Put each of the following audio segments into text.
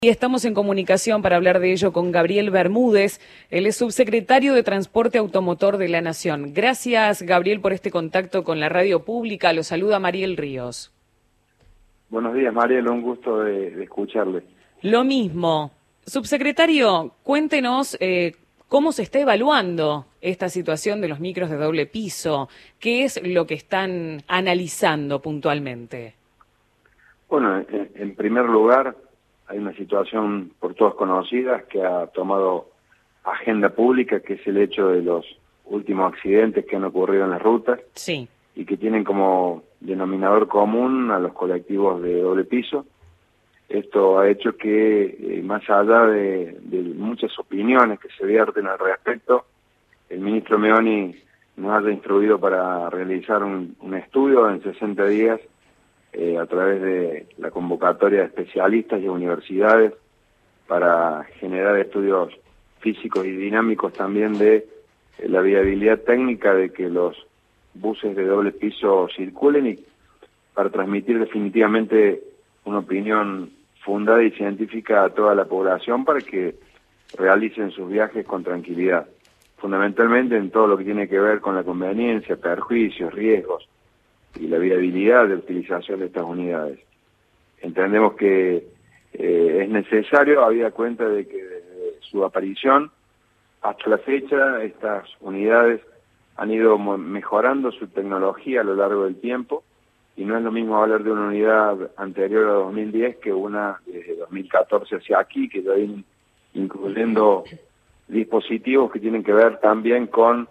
Y estamos en comunicación para hablar de ello con Gabriel Bermúdez, él es subsecretario de Transporte Automotor de la Nación. Gracias, Gabriel, por este contacto con la radio pública. Lo saluda Mariel Ríos. Buenos días, Mariel, un gusto de escucharle. Lo mismo. Subsecretario, cuéntenos cómo se está evaluando esta situación de los micros de doble piso. ¿Qué es lo que están analizando puntualmente? Bueno, en primer lugar, hay una situación por todos conocida que ha tomado agenda pública, que es el hecho de los últimos accidentes que han ocurrido en las rutas. Sí. Y que tienen como denominador común a los colectivos de doble piso. Esto ha hecho que, más allá de muchas opiniones que se vierten al respecto, el ministro Meoni nos haya instruido para realizar un estudio en 60 días a través de la convocatoria de especialistas y universidades para generar estudios físicos y dinámicos también de la viabilidad técnica de que los buses de doble piso circulen y para transmitir definitivamente una opinión fundada y científica a toda la población para que realicen sus viajes con tranquilidad, fundamentalmente en todo lo que tiene que ver con la conveniencia, perjuicios, riesgos y la viabilidad de utilización de estas unidades. Entendemos que es necesario, habida cuenta de que desde su aparición hasta la fecha estas unidades han ido mejorando su tecnología a lo largo del tiempo y no es lo mismo hablar de una unidad anterior a 2010 que una desde 2014 hacia aquí, que ya vienen incluyendo dispositivos que tienen que ver también con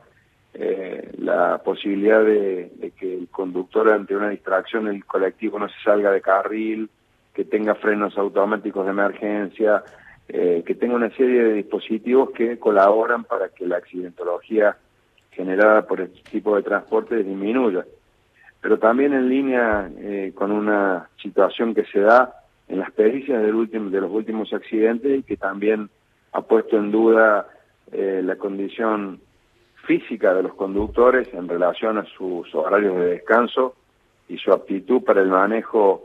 la posibilidad de que el conductor ante una distracción del colectivo no se salga de carril, que tenga frenos automáticos de emergencia, que tenga una serie de dispositivos que colaboran para que la accidentología generada por este tipo de transporte disminuya. Pero también en línea con una situación que se da en las pericias de los últimos accidentes y que también ha puesto en duda la condición física de los conductores en relación a sus horarios de descanso y su aptitud para el manejo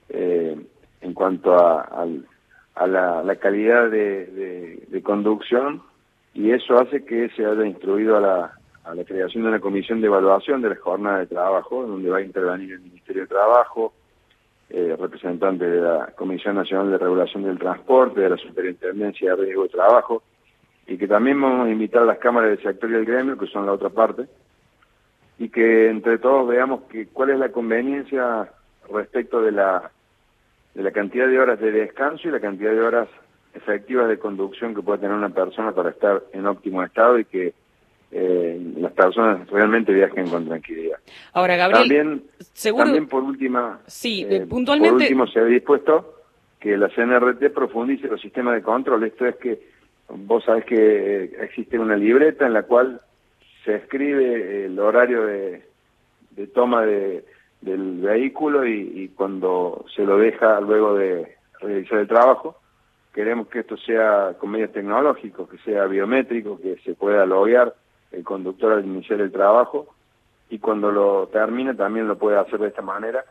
en cuanto a la calidad de conducción, y eso hace que se haya instruido a la creación de una comisión de evaluación de la jornada de trabajo, donde va a intervenir el Ministerio de Trabajo, representantes de la Comisión Nacional de Regulación del Transporte, de la Superintendencia de Riesgo de Trabajo, y que también vamos a invitar a las cámaras del sector y del gremio, que son la otra parte, y que entre todos veamos cuál es la conveniencia respecto de la cantidad de horas de descanso y la cantidad de horas efectivas de conducción que puede tener una persona para estar en óptimo estado y que las personas realmente viajen con tranquilidad. Ahora, Gabriel, también por última, puntualmente, por último se ha dispuesto que la CNRT profundice los sistemas de control. Esto es que vos sabés que existe una libreta en la cual se escribe el horario de toma del vehículo y cuando se lo deja luego de realizar el trabajo. Queremos que esto sea con medios tecnológicos, que sea biométrico, que se pueda loguear el conductor al iniciar el trabajo y cuando lo termine también lo puede hacer de esta manera,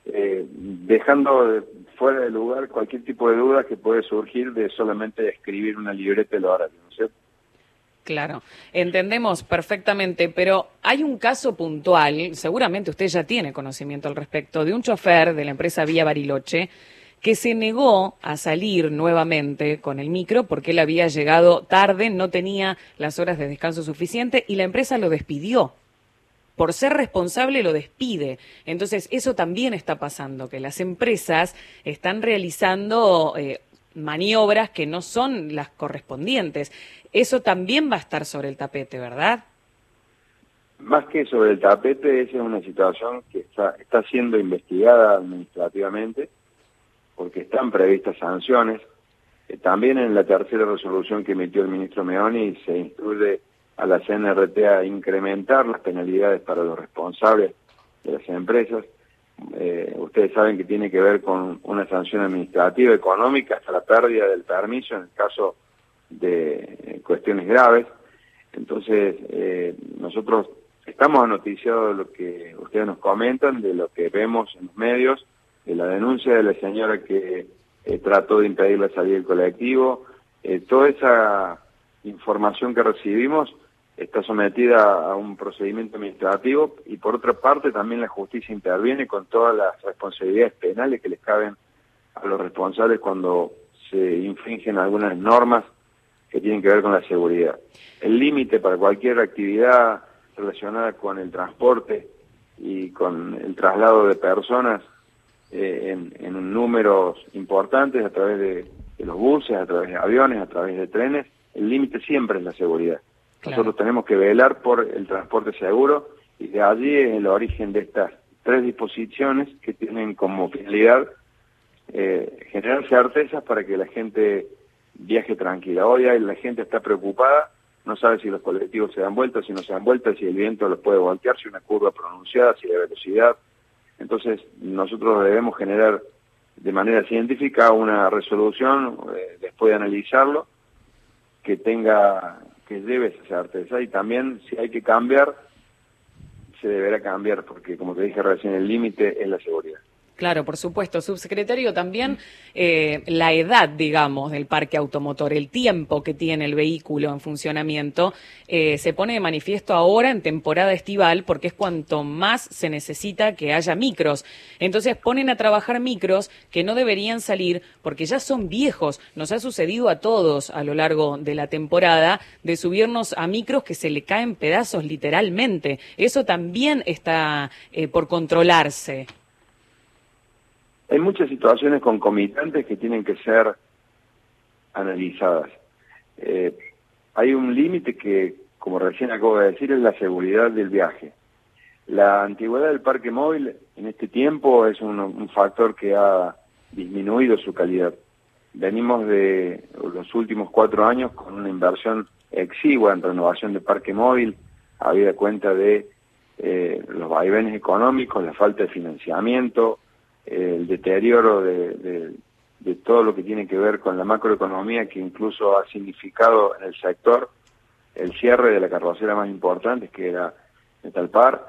dejando fuera de lugar cualquier tipo de duda que puede surgir de solamente escribir una libreta de los horarios, ¿no es cierto? Claro, entendemos perfectamente, pero hay un caso puntual, seguramente usted ya tiene conocimiento al respecto, de un chofer de la empresa Vía Bariloche que se negó a salir nuevamente con el micro porque él había llegado tarde, no tenía las horas de descanso suficiente y la empresa lo despidió. Por ser responsable lo despide. Entonces eso también está pasando, que las empresas están realizando maniobras que no son las correspondientes. Eso también va a estar sobre el tapete, ¿verdad? Más que sobre el tapete, esa es una situación que está siendo investigada administrativamente, porque están previstas sanciones. También en la tercera resolución que emitió el ministro Meoni se instruye a la CNRT a incrementar las penalidades para los responsables de las empresas. Ustedes saben que tiene que ver con una sanción administrativa, económica, hasta la pérdida del permiso en el caso de cuestiones graves. Entonces, nosotros estamos noticiados de lo que ustedes nos comentan, de lo que vemos en los medios, de la denuncia de la señora que trató de impedir la salida del colectivo. Toda esa información que recibimos está sometida a un procedimiento administrativo y por otra parte también la justicia interviene con todas las responsabilidades penales que les caben a los responsables cuando se infringen algunas normas que tienen que ver con la seguridad. El límite para cualquier actividad relacionada con el transporte y con el traslado de personas en números importantes a través de los buses, a través de aviones, a través de trenes, el límite siempre es la seguridad. Claro. Nosotros tenemos que velar por el transporte seguro y de allí es el origen de estas 3 disposiciones que tienen como finalidad generar certezas para que la gente viaje tranquila. Hoy la gente está preocupada, no sabe si los colectivos se dan vueltas, si no se dan vueltas, si el viento los puede voltear, si una curva pronunciada, si la velocidad. Entonces nosotros debemos generar de manera científica una resolución después de analizarlo que lleve esa certeza y también si hay que cambiar se deberá cambiar porque como te dije recién el límite es la seguridad. Claro, por supuesto. Subsecretario, también la edad, digamos, del parque automotor, el tiempo que tiene el vehículo en funcionamiento, se pone de manifiesto ahora en temporada estival porque es cuanto más se necesita que haya micros. Entonces ponen a trabajar micros que no deberían salir porque ya son viejos. Nos ha sucedido a todos a lo largo de la temporada de subirnos a micros que se le caen pedazos literalmente. Eso también está por controlarse. Hay muchas situaciones concomitantes que tienen que ser analizadas. Hay un límite que, como recién acabo de decir, es la seguridad del viaje. La antigüedad del parque móvil en este tiempo es un factor que ha disminuido su calidad. Venimos de los últimos 4 años con una inversión exigua en renovación de parque móvil, habida cuenta de los vaivenes económicos, la falta de financiamiento, el deterioro de todo lo que tiene que ver con la macroeconomía, que incluso ha significado en el sector el cierre de la carrocera más importante, que era Metalpar.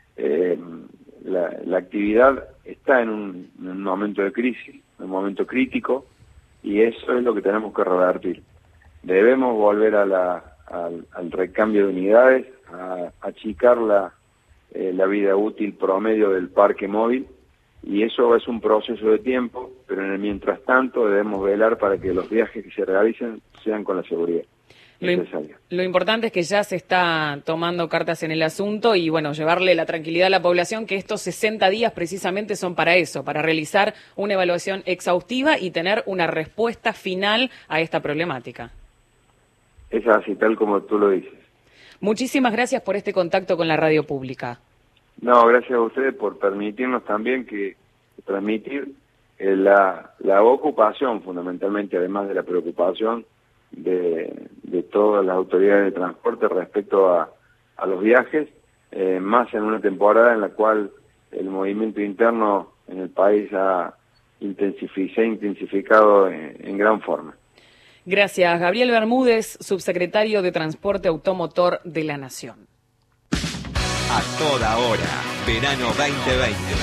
La actividad está en un momento de crisis, un momento crítico, y eso es lo que tenemos que revertir. Debemos volver al recambio de unidades, a achicar la vida útil promedio del parque móvil, y eso es un proceso de tiempo, pero en el mientras tanto debemos velar para que los viajes que se realicen sean con la seguridad necesaria. Lo importante es que ya se está tomando cartas en el asunto y, bueno, llevarle la tranquilidad a la población que estos 60 días precisamente son para eso, para realizar una evaluación exhaustiva y tener una respuesta final a esta problemática. Es así, tal como tú lo dices. Muchísimas gracias por este contacto con la radio pública. No, gracias a ustedes por permitirnos también transmitir la ocupación, fundamentalmente, además de la preocupación de todas las autoridades de transporte respecto a los viajes, más en una temporada en la cual el movimiento interno en el país se ha intensificado en gran forma. Gracias. Gabriel Bermúdez, subsecretario de Transporte Automotor de la Nación. A toda hora, verano 2020.